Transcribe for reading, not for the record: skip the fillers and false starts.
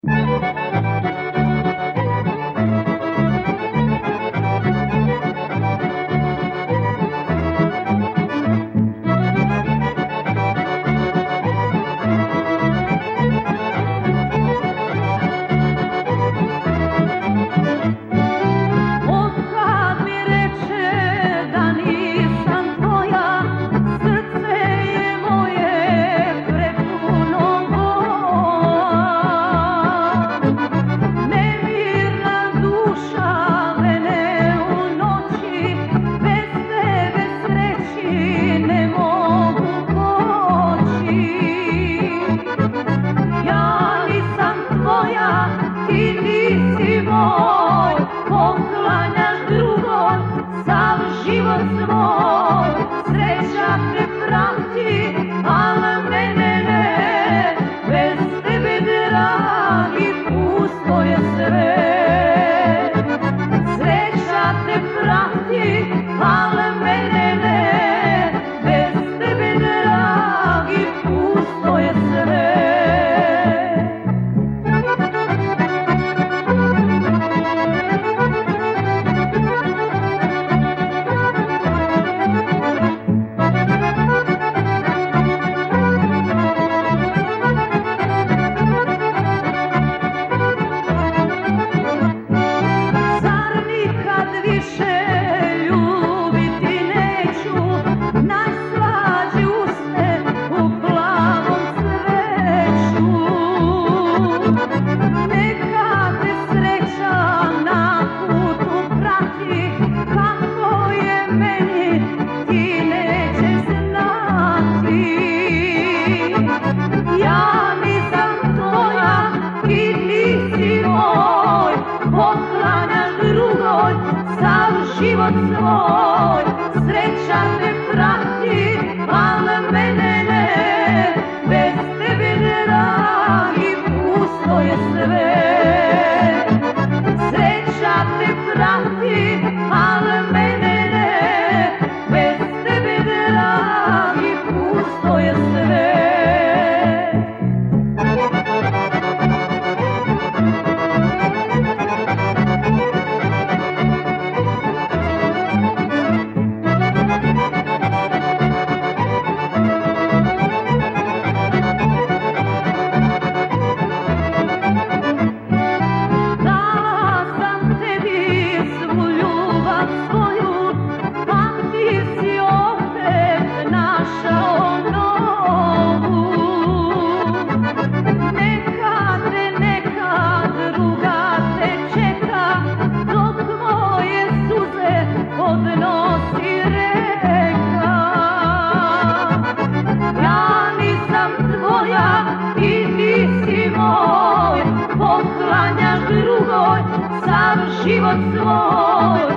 Poklanjaš drugoj sav život svoj, sreća te prati, ali mene ne, bez tebe dragi pusto je sve. Sreća te prati, ali mene ne, bez tebe dragi pusto je sve. Poklanjaš drugoj sav život svoj, sreća te prati, ali mene ne, bez tebe dragi pusto je sve. Sreća te prati, ali mene ne, bez tebe dragi pusto je sve. I nisi moj, poklanjaš drugoj sav život svoj.